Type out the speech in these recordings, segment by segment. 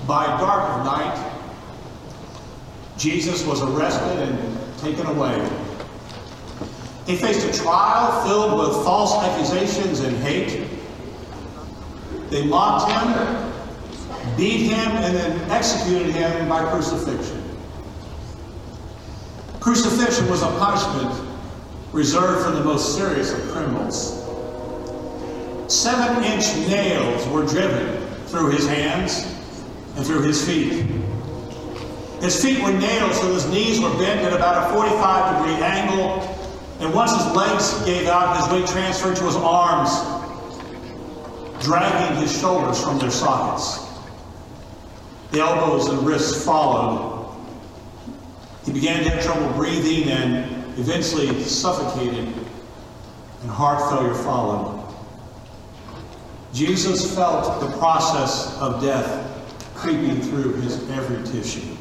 By dark of night, Jesus was arrested and taken away. He faced a trial filled with false accusations and hate. They mocked him, beat him, and then executed him by crucifixion. Crucifixion was a punishment reserved for the most serious of criminals. 7-inch nails were driven through his hands and through his feet. His feet were nailed so his knees were bent at about a 45-degree angle, and once his legs gave out, his weight transferred to his arms, dragging his shoulders from their sockets. The elbows and wrists followed. He began to have trouble breathing and eventually suffocated, and heart failure followed. Jesus felt the process of death creeping through his every tissue.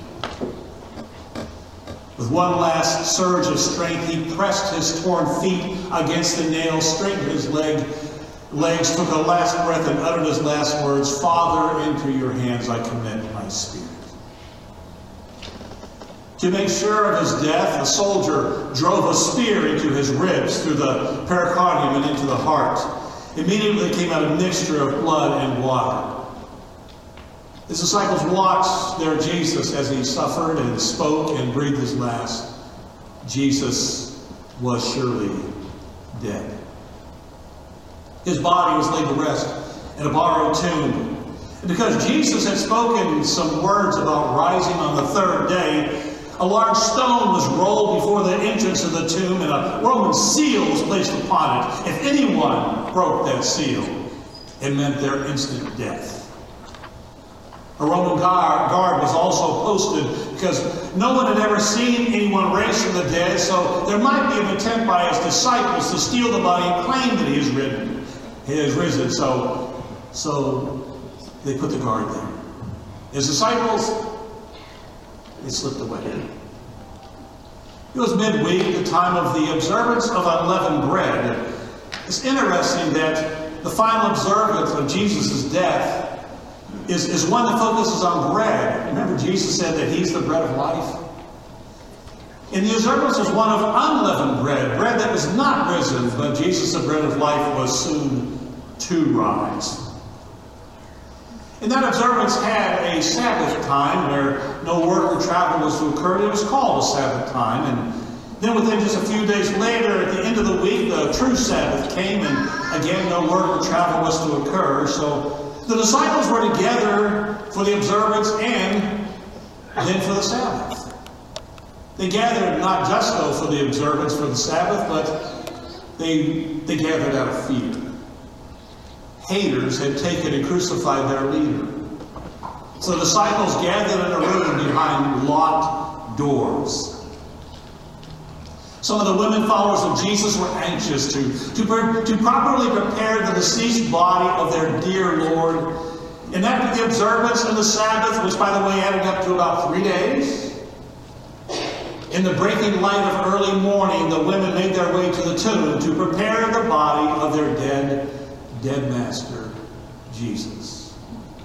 With one last surge of strength, he pressed his torn feet against the nails, straightened his legs, took a last breath, and uttered his last words, "Father, into your hands I commit my spirit." To make sure of his death, the soldier drove a spear into his ribs through the pericardium and into the heart. Immediately came out a mixture of blood and water. His disciples watched their Jesus as he suffered and spoke and breathed his last. Jesus was surely dead. His body was laid to rest in a borrowed tomb. And because Jesus had spoken some words about rising on the third day, a large stone was rolled before the entrance of the tomb, and a Roman seal was placed upon it. If anyone broke that seal, it meant their instant death. A Roman guard was also posted because no one had ever seen anyone raised from the dead, so there might be an attempt by his disciples to steal the body and claim that he is risen. So they put the guard there. His disciples, they slipped away. It was midweek, the time of the observance of unleavened bread. It's interesting that the final observance of Jesus' death is one that focuses on bread. Remember, Jesus said that he's the bread of life. And the observance was one of unleavened bread, bread that was not risen, but Jesus, the bread of life, was soon to rise. And that observance had a Sabbath time where no work or travel was to occur. It was called a Sabbath time. And then within just a few days later, at the end of the week, the true Sabbath came, and again, no work or travel was to occur. So the disciples were together for the observance and then for the Sabbath. They gathered not just, though, for the observance for the Sabbath, but they gathered out of fear. Haters had taken and crucified their leader. So the disciples gathered in a room behind locked doors. Some of the women followers of Jesus were anxious to properly prepare the deceased body of their dear Lord. And after the observance of the Sabbath, which by the way added up to about 3 days, in the breaking light of early morning, the women made their way to the tomb to prepare the body of their dead master, Jesus.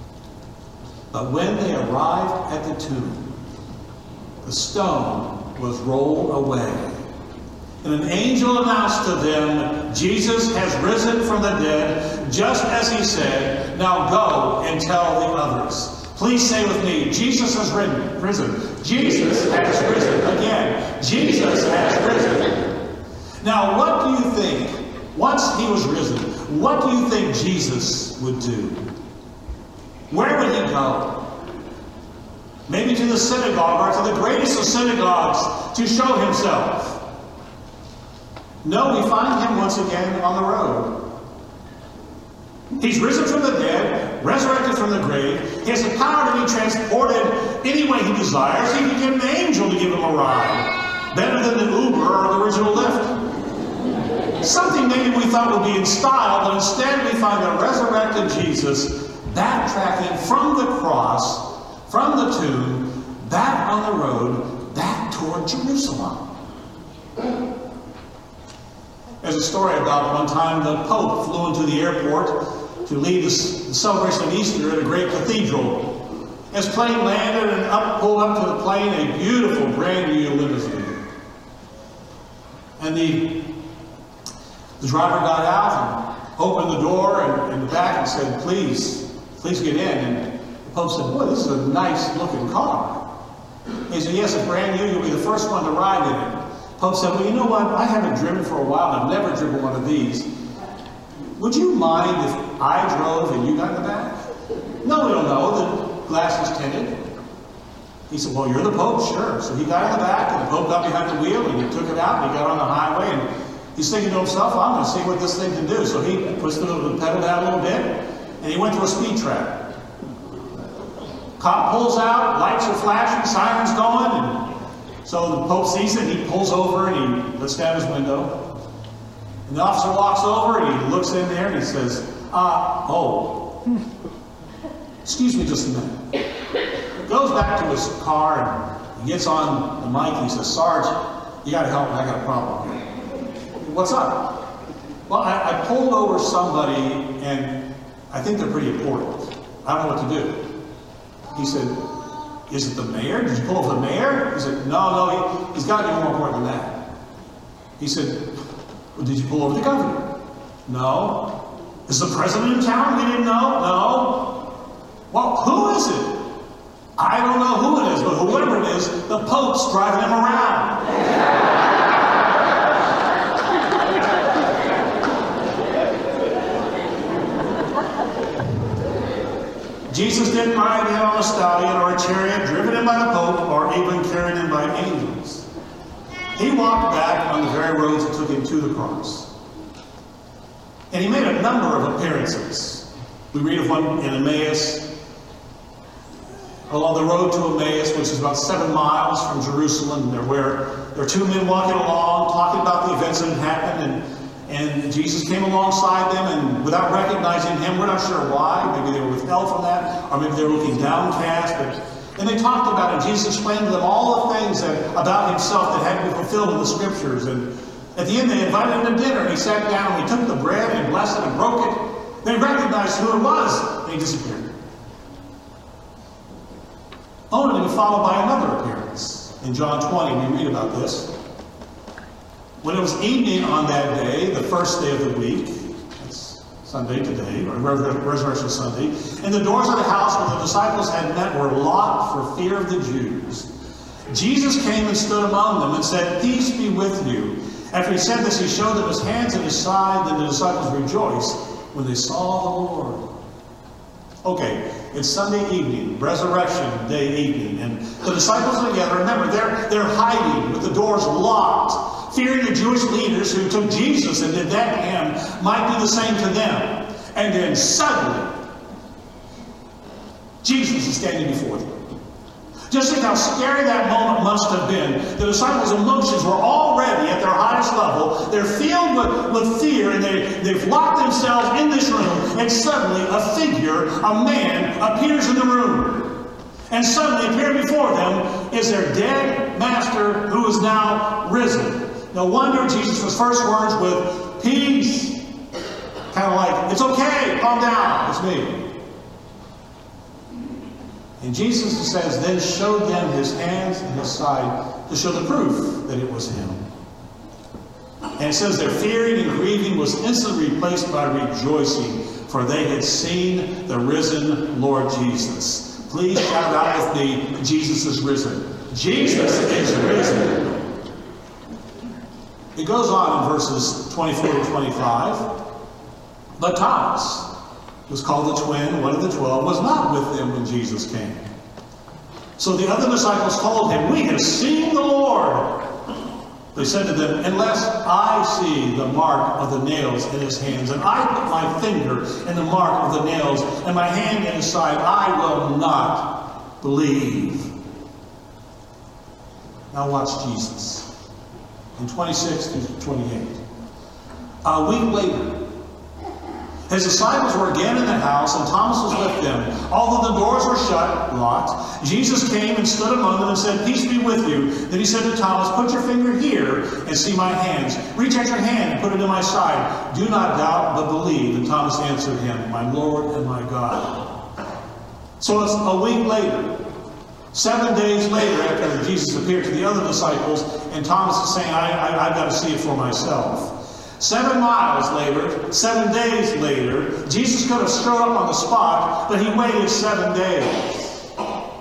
But when they arrived at the tomb, the stone was rolled away. And an angel announced to them, "Jesus has risen from the dead, just as he said. Now go and tell the others." Please say with me, Jesus has risen. Jesus has risen. Again, Jesus has risen. Now, what do you think, once he was risen, what do you think Jesus would do? Where would he go? Maybe to the synagogue, or to the greatest of synagogues, to show himself. No, we find him once again on the road. He's risen from the dead, resurrected from the grave. He has the power to be transported any way he desires. He can get an angel to give him a ride. Better than the Uber or the original Lyft. Something maybe we thought would be in style, but instead we find a resurrected Jesus backtracking from the cross, from the tomb, back on the road, back toward Jerusalem. There's a story about one time the Pope flew into the airport to lead the celebration of Easter at a great cathedral. As plane landed and pulled up to the plane a beautiful brand new limousine. And the driver got out and opened the door in the back and said, please get in. And the Pope said, boy, this is a nice looking car. He said, yes, it's brand new. You'll be the first one to ride in it. The Pope said, well, you know what? I haven't driven for a while. I've never driven one of these. Would you mind if I drove and you got in the back? No, the glass is tinted. He said, well, you're the Pope, sure. So he got in the back, and the Pope got behind the wheel, and he took it out, and he got on the highway, and he's thinking to himself, I'm going to see what this thing can do. So he puts the pedal down a little bit, and he went to a speed trap. Cop pulls out, lights are flashing, sirens going, and so the Pope sees it, and he pulls over, and he lets down his window. And the officer walks over, and he looks in there, and he says, excuse me just a minute. Goes back to his car and he gets on the mic and he says, Sarge, you got to help me. I got a problem here. What's up? Well, I pulled over somebody and I think they're pretty important. I don't know what to do. He said, is it the mayor? Did you pull over the mayor? He said, no, he's got to be more important than that. He said, well, did you pull over the governor? No. Is the president in town? We didn't know? No. Well, who is it? I don't know who it is, but whoever it is, the Pope's driving him around. Jesus didn't ride in on a stallion or a chariot driven in by the Pope or even carried in by angels. He walked back on the very roads that took him to the cross. And he made a number of appearances. We read of one in Emmaus, along the road to Emmaus, which is about 7 miles from Jerusalem. There are two men walking along, talking about the events that had happened, and Jesus came alongside them, and without recognizing him, we're not sure why. Maybe they were withheld from that, or maybe they were looking downcast. And they talked about it. Jesus explained to them all the things about himself that had to be fulfilled in the Scriptures. And at the end, they invited him to dinner, and he sat down, and he took the bread, and blessed it, and broke it. They recognized who it was, and he disappeared. Only to be followed by another appearance. In John 20, we read about this. When it was evening on that day, the first day of the week, that's Sunday today, or Resurrection Sunday, and the doors of the house where the disciples had met were locked for fear of the Jews. Jesus came and stood among them and said, peace be with you. After he said this, he showed them his hands and his side. Then the disciples rejoiced when they saw the Lord. Okay, it's Sunday evening, Resurrection Day evening, and the disciples are together. Remember, they're hiding with the doors locked, fearing the Jewish leaders who took Jesus and did that to him might do the same to them. And then suddenly, Jesus is standing before them. Just think how scary that moment must have been. The disciples' emotions were already at their highest level. They're filled with fear, and they've locked themselves in this room. And suddenly, a figure, a man, appears in the room. And suddenly, appearing before them is their dead master who is now risen. No wonder Jesus' first words with peace. Kind of like, it's okay, calm down, it's me. And Jesus says, then showed them his hands and his side to show the proof that it was him. And it says their fearing and grieving was instantly replaced by rejoicing, for they had seen the risen Lord Jesus. Please shout out with me, Jesus is risen. Jesus is risen. It goes on in verses 24 to 25. But Thomas, who was called the twin, one of the 12, was not with them when Jesus came. So the other disciples told him, we have seen the Lord. They said to them, unless I see the mark of the nails in his hands, and I put my finger in the mark of the nails, and my hand in his side, I will not believe. Now watch Jesus. In 26 to 28. A week later, his disciples were again in the house, and Thomas was with them. Although the doors were shut, locked, Jesus came and stood among them and said, peace be with you. Then he said to Thomas, put your finger here and see my hands. Reach out your hand and put it in my side. Do not doubt, but believe. And Thomas answered him, my Lord and my God. So it's a week later, 7 days later, after Jesus appeared to the other disciples, and Thomas is saying, I've got to see it for myself. 7 miles later, 7 days later, Jesus could have strode up on the spot, but he waited 7 days.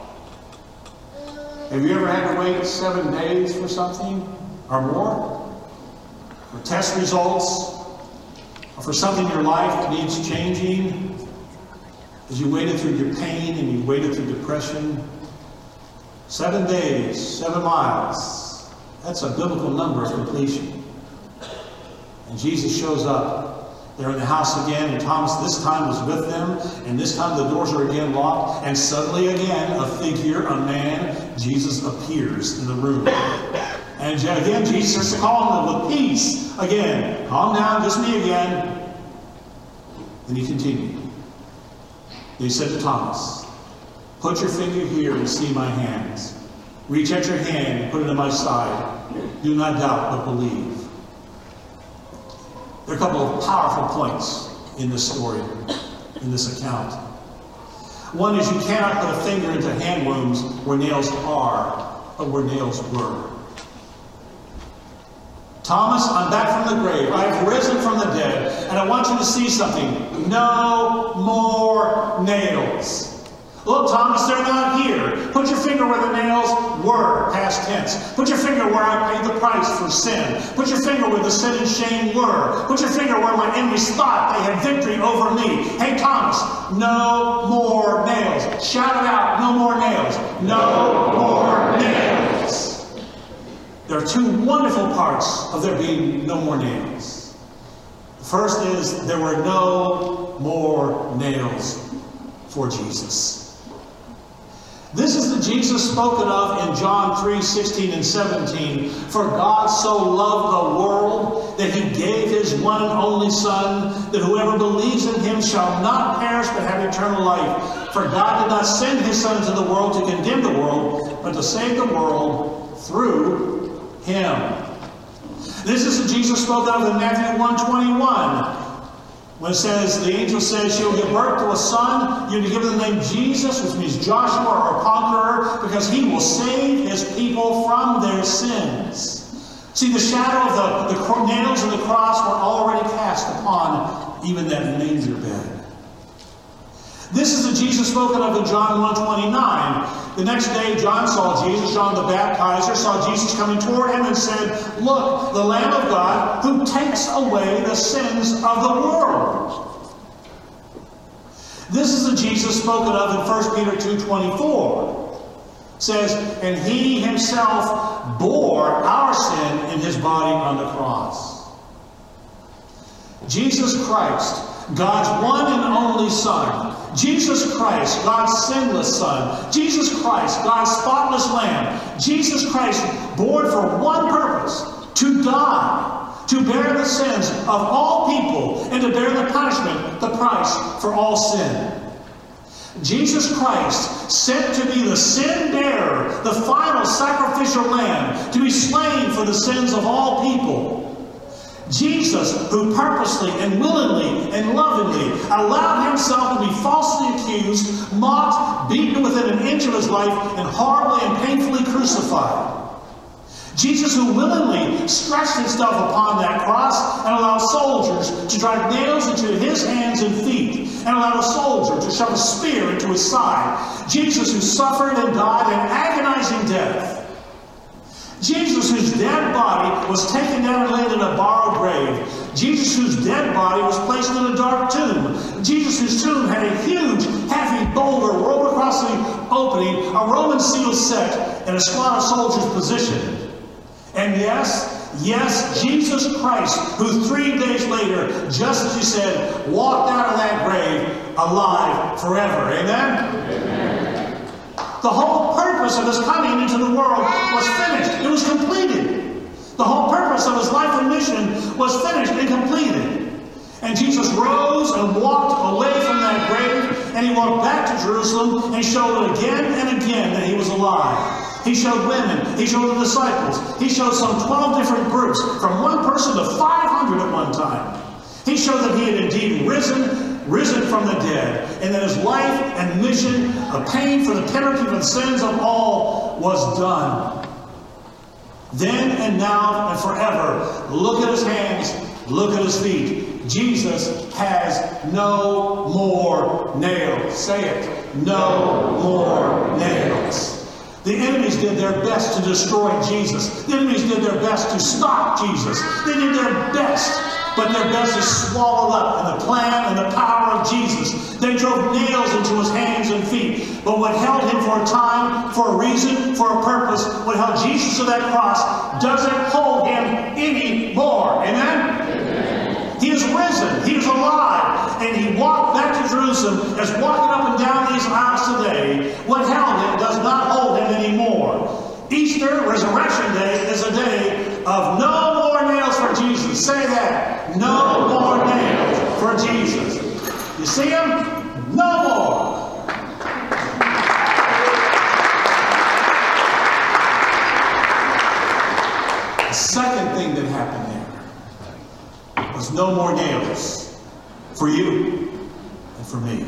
Have you ever had to wait 7 days for something or more? For test results? Or for something in your life that needs changing? As you waited through your pain and you waited through depression? 7 days, 7 miles. That's a biblical number of completion. And Jesus shows up. They're in the house again, and Thomas this time was with them, and this time the doors are again locked, and suddenly again a figure, a man, Jesus appears in the room. And again Jesus starts to call them with peace. Again, calm down, just me again. And he continued. And he said to Thomas, put your finger here and see my hands. Reach out your hand and put it in my side. Do not doubt, but believe. There are a couple of powerful points in this story, in this account. One is you cannot put a finger into hand wounds where nails are, but where nails were. Thomas, I'm back from the grave. I have risen from the dead, and I want you to see something. No more nails. Look, Thomas, they're not here. Put your finger where the nails were, past tense. Put your finger where I paid the price for sin. Put your finger where the sin and shame were. Put your finger where my enemies thought they had victory over me. Hey, Thomas, no more nails. Shout it out, no more nails. No more nails. There are 2 wonderful parts of there being no more nails. The first is there were no more nails for Jesus. This is the Jesus spoken of in John 3:16 and 17. For God so loved the world that he gave his one and only Son, that whoever believes in him shall not perish but have eternal life. For God did not send his Son into the world to condemn the world, but to save the world through him. This is the Jesus spoken of in Matthew 1:21. When it says, the angel says, she'll give birth to a son, you're to give him the name Jesus, which means Joshua or conqueror, because he will save his people from their sins. See, the shadow of the nails of the cross were already cast upon even that manger bed. This is the Jesus spoken of in John 1:29. The next day, John saw Jesus, John the Baptizer, saw Jesus coming toward him and said, look, the Lamb of God who takes away the sins of the world. This is the Jesus spoken of in 1 Peter 2:24. It says, and he himself bore our sin in his body on the cross. Jesus Christ, God's one and only Son. Jesus Christ, God's sinless Son. Jesus Christ, God's spotless Lamb. Jesus Christ, born for one purpose, to die, to bear the sins of all people, and to bear the punishment, the price for all sin. Jesus Christ, sent to be the sin bearer, the final sacrificial lamb, to be slain for the sins of all people. Jesus, who purposely and willingly and lovingly allowed himself to be falsely accused, mocked, beaten within an inch of his life, and horribly and painfully crucified. Jesus, who willingly stretched himself upon that cross and allowed soldiers to drive nails into his hands and feet, and allowed a soldier to shove a spear into his side. Jesus, who suffered and died an agonizing death. Jesus, whose dead body was taken down and laid in a borrowed grave. Jesus, whose dead body was placed in a dark tomb. Jesus, whose tomb had a huge, heavy boulder rolled across the opening, a Roman seal set, and a squad of soldiers positioned. And yes, Jesus Christ, who 3 days later, just as he said, walked out of that grave alive forever. Amen? Amen. The whole purpose of his coming into the world was finished. It was completed. The whole purpose of his life and mission was finished and completed. And Jesus rose and walked away from that grave, and he walked back to Jerusalem, and he showed it again and again that he was alive. He showed women. He showed the disciples. He showed some 12 different groups, from 1 person to 500 at one time. He showed that he had indeed risen, risen from the dead, and that his life and mission of paying for the penalty for the sins of all was done. Then and now and forever, look at his hands, look at his feet. Jesus has no more nails. Say it. No more nails. The enemies did their best to destroy Jesus. The enemies did their best to stop Jesus. They did their best, but their best is swallowed up in the plan and the power of Jesus. They drove nails into his hands and feet. But what held him for a time, for a reason, for a purpose, what held Jesus to that cross doesn't hold him anymore. Amen? He is risen. He is alive. And he walked back to Jerusalem as walking up and down these aisles today. What held him does not hold him anymore. Easter, Resurrection Day, is a day of no more nails for Jesus. Say that. No more nails for Jesus. You see him? No more. The second thing that happened there was no more nails for you and for me.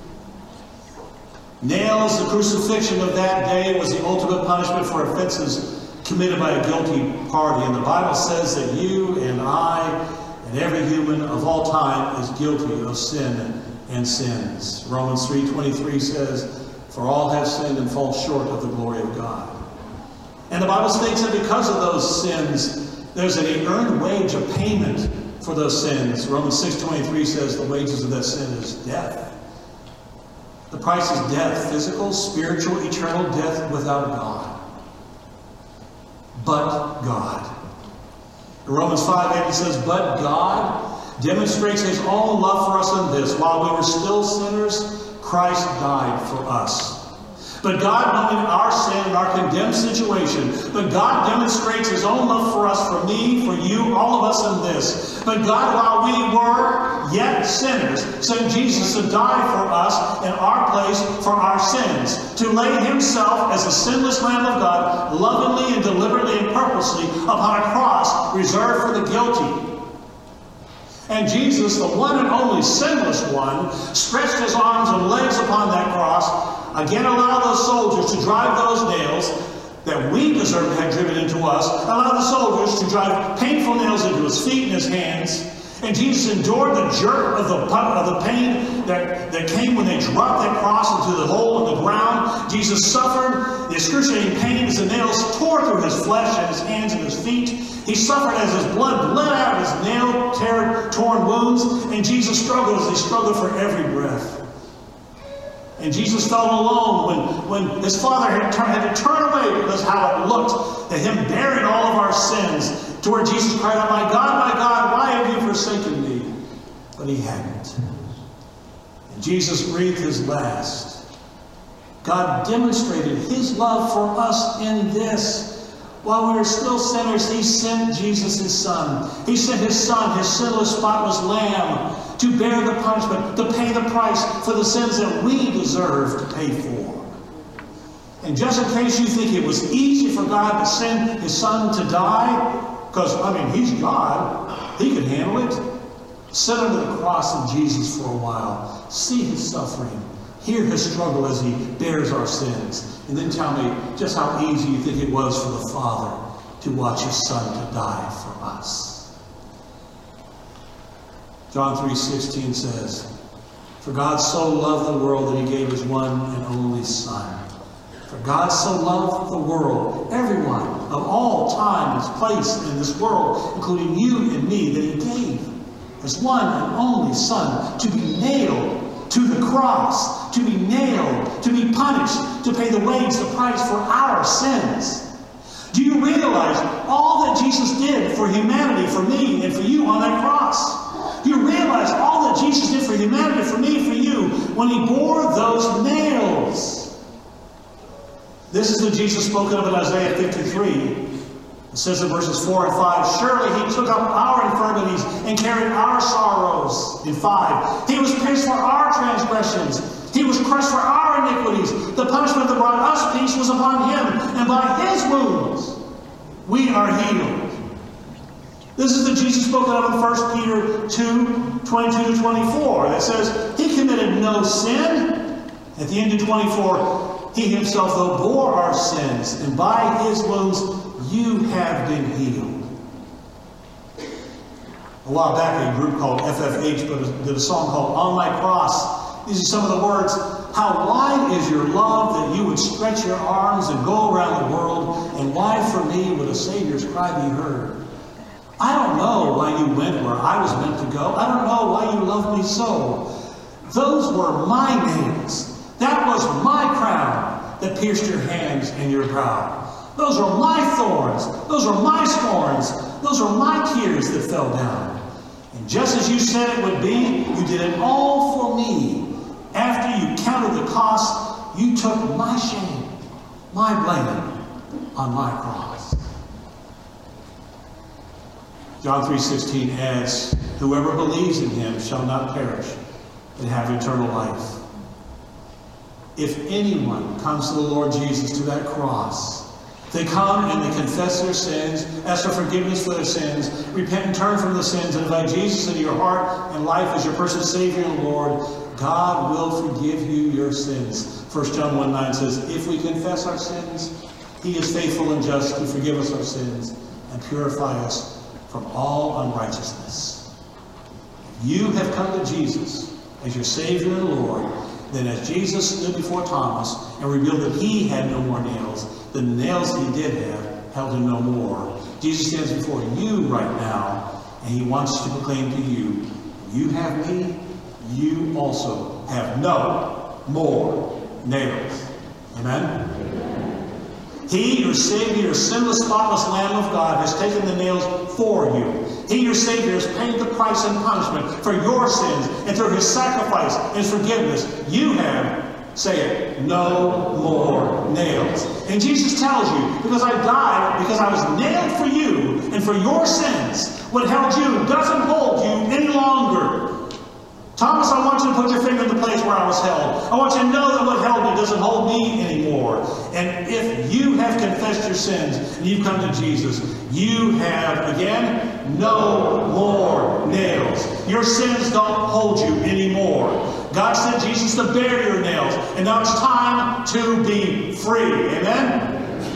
Nails, the crucifixion of that day, was the ultimate punishment for offenses committed by a guilty party. And the Bible says that you and I and every human of all time is guilty of sin and sins. Romans 3:23 says, "For all have sinned and fall short of the glory of God." And the Bible states that because of those sins, there's an earned wage of payment for those sins. Romans 6:23 says the wages of that sin is death. The price is death, physical, spiritual, eternal death without God. But God. In Romans 5:8 it says, "But God demonstrates his own love for us in this: while we were still sinners, Christ died for us." But God, knowing our sin and our condemned situation, but God demonstrates his own love for us, for me, for you, all of us in this. But God, while we were yet sinners, sent Jesus to die for us in our place for our sins, to lay himself as a sinless Lamb of God, lovingly and deliberately and purposely, upon a cross reserved for the guilty. And Jesus, the one and only sinless one, stretched his arms and legs upon that cross, again allowed those soldiers to drive those nails that we deserve to have driven into us, allowed the soldiers to drive painful nails into his feet and his hands. And Jesus endured the jerk of the pain that came when they dropped that cross into the hole in the ground. Jesus suffered the excruciating pain as the nails tore through his flesh and his hands and his feet. He suffered as his blood bled out of his nail-torn wounds. And Jesus struggled as he struggled for every breath. And Jesus felt alone when his Father had to turn away because how it looked at him bearing all of our sins, to where Jesus cried out, my God, why have you forsaken me?" But he hadn't. And Jesus breathed his last. God demonstrated his love for us in this. While we were still sinners, he sent Jesus, his Son. He sent his Son, his sinless, spotless Lamb, to bear the punishment, to pay the price for the sins that we deserve to pay for. And just in case you think it was easy for God to send his Son to die, because, he's God, he could handle it. Sit under the cross of Jesus for a while. See his suffering. Hear his struggle as he bears our sins. And then tell me just how easy you think it was for the Father to watch his Son to die for us. John 3:16 says, "For God so loved the world that he gave his one and only Son." For God so loved the world, everyone of all time and place in this world, including you and me, that he gave his one and only Son to be nailed to the cross, to be nailed, to be punished, to pay the wage, the price for our sins. Do you realize all that Jesus did for humanity, for me, and for you on that cross? Do you realize all that Jesus did for humanity, for me, for you, when he bore those nails? This is the Jesus spoken of in Isaiah 53. It says in verses 4 and 5, "Surely he took up our infirmities and carried our sorrows." In 5, "He was pierced for our transgressions. He was crushed for our iniquities. The punishment that brought us peace was upon him, and by his wounds we are healed." This is the Jesus spoken of in 1 Peter 2, 22 to 24. That says, he committed no sin. At the end of 24, he himself, though, bore our sins, and by his wounds you have been healed. A while back, a group called FFH did a song called On My Cross. These are some of the words. How wide is your love that you would stretch your arms and go around the world, and why for me would a Savior's cry be heard? I don't know why you went where I was meant to go. I don't know why you loved me so. Those were my nails. That was my crown that pierced your hands and your brow. Those are my thorns. Those are my scorns. Those are my tears that fell down. And just as you said it would be, you did it all for me. After you counted the cost, you took my shame, my blame, on my cross. John 3:16 adds, whoever believes in him shall not perish, but have eternal life. If anyone comes to the Lord Jesus to that cross, they come and they confess their sins, ask for forgiveness for their sins, repent and turn from the sins, and invite Jesus into your heart and life as your personal Savior and Lord, God will forgive you your sins. 1 John 1:9 says, if we confess our sins, he is faithful and just to forgive us our sins and purify us from all unrighteousness. If you have come to Jesus as your Savior and Lord, then as Jesus stood before Thomas and revealed that he had no more nails, the nails he did have held him no more. Jesus stands before you right now, and he wants to proclaim to you, you have me, you also have no more nails. Amen? He, your Savior, your sinless, spotless Lamb of God, has taken the nails for you. He, your Savior, has paid the price and punishment for your sins, and through his sacrifice and his forgiveness, you have, say it, no more nails. And Jesus tells you, because I died, because I was nailed for you and for your sins, what held you doesn't hold you any longer. Thomas, I want you to put your finger in the place where I was held. I want you to know that what held me doesn't hold me anymore. And if you have confessed your sins and you've come to Jesus, you have, again, no more nails. Your sins don't hold you anymore. God sent Jesus to bear your nails, and now it's time to be free. Amen?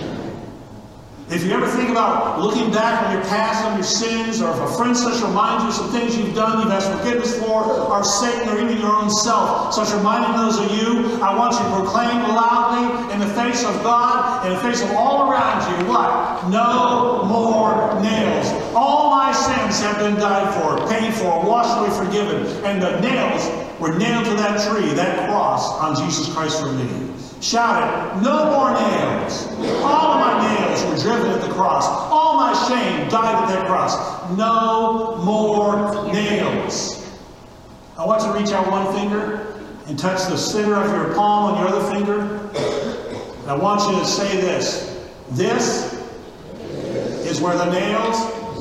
If you ever think about looking back on your past, on your sins, or if a friend such reminds you of some things you've done, you've asked forgiveness for, or Satan, or even your own self, such reminding those of you, I want you to proclaim loudly in the face of God, in the face of all around you, what? No more nails. All my sins have been died for, paid for, washed away, forgiven. And the nails were nailed to that tree, that cross on Jesus Christ for me. Shout it, no more nails. All of my nails were driven at the cross. All my shame died at that cross. No more nails. I want you to reach out one finger and touch the center of your palm on your other finger. I want you to say this. This is where the nails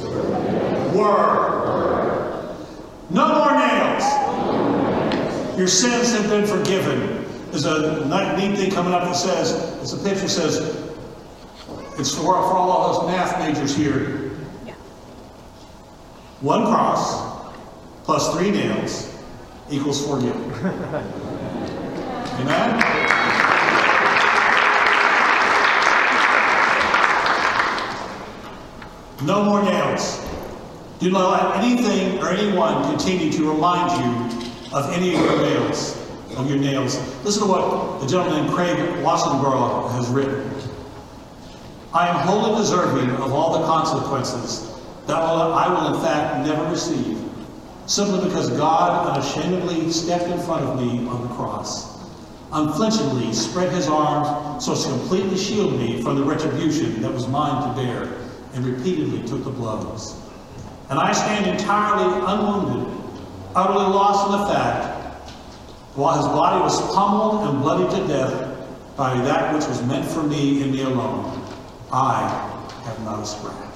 were. No more nails. Your sins have been forgiven. There's a neat thing coming up that says, it's a picture that says, it's for all of those math majors here. Yeah. 1 cross plus 3 nails equals forgiven. Amen? No more nails. Do not let anything or anyone continue to remind you of any of your nails. Listen to what the gentleman named Craig Wassenborough has written. I am wholly deserving of all the consequences that I will in fact never receive, simply because God unashamedly stepped in front of me on the cross, unflinchingly spread his arms so as to completely shield me from the retribution that was mine to bear, and repeatedly took the blows. And I stand entirely unwounded, utterly lost in the fact, while his body was pummeled and bloodied to death by that which was meant for me and me alone, I have not a scratch.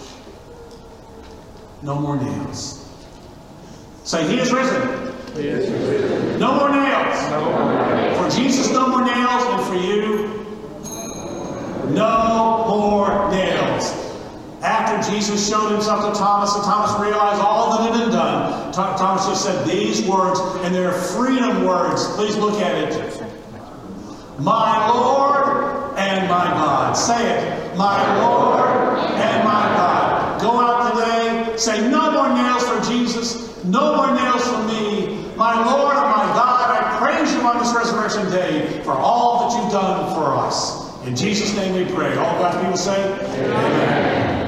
No more nails. Say, he is risen. He is risen. No more nails. No more nails. For Jesus, no more nails, and for you, no more nails. After after Jesus showed himself to Thomas, and Thomas realized all that had been done, Thomas just said these words, and they're freedom words. Please look at it. My Lord and my God. Say it. My Lord and my God. Go out today. Say, no more nails for Jesus. No more nails for me. My Lord and my God, I praise you on this resurrection day for all that you've done for us. In Jesus' name we pray. All God's people say, Amen.